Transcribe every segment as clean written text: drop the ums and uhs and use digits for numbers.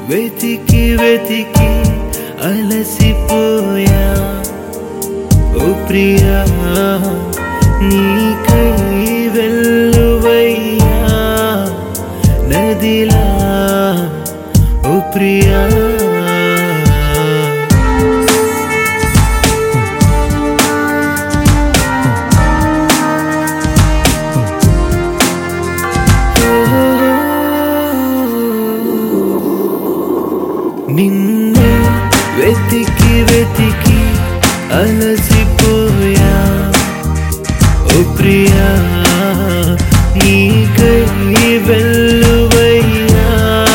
వెతికి వెతికి అలసిపోయా ఓ ప్రియా నీకై వెల్లువయ్యా నదిలా ఓ ప్రియా నిన్నే వెతికి వెతికి అలసిపోయా ఓ ప్రియా నీకై వెల్లువయ్యా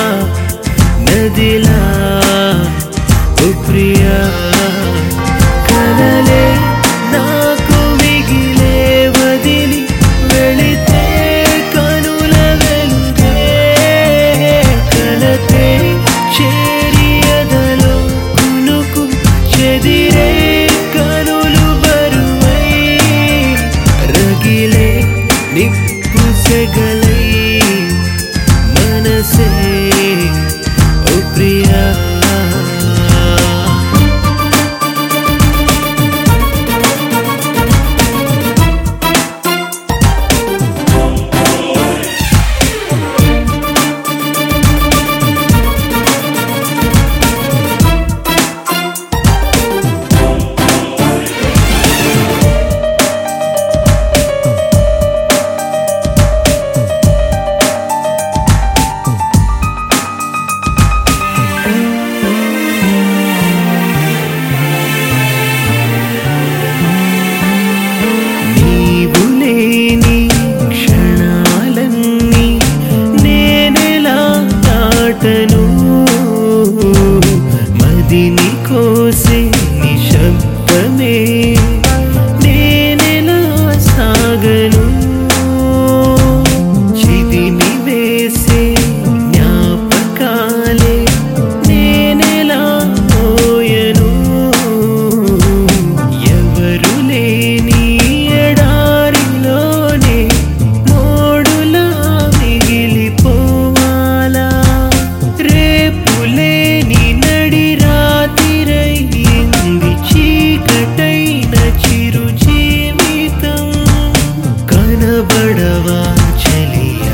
నదిలా ఓ ప్రియా కలలే నాకు మిగిలే వదిలి వెళితే కనుల వెలుగే కలతే చెదిరే కనులు బరువై రగిలే నిప్పు సెగలై మనసే ఓ ప్రియా మదిని కోసే నిశ్శబ్దమే నేనెలా సాగను చిదిమి వేసే జ్ఞాపకాలే నేనెలా మోయను ఎవరు లేని ఎడారిలోనే మోడులా మిగిలిపోవాలా రేపులేని నడి రాతిరైంది చీకటైన చిరు జీవితం కనబడవా చెలియా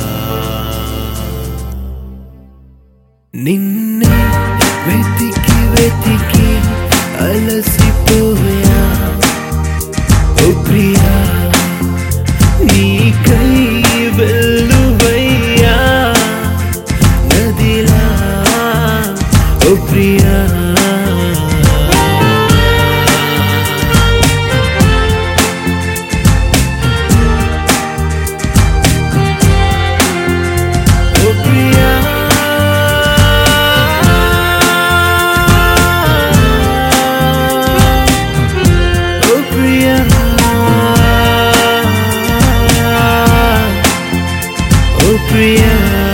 నిన్నే వెతికి వెతికి అలసిపోయా ఓ ప్రియా నీకై వెల్లువయ్యా నదిలా ఓ ప్రియా ఓ ప్రియా ఓ ప్రియా ఓ ప్రియా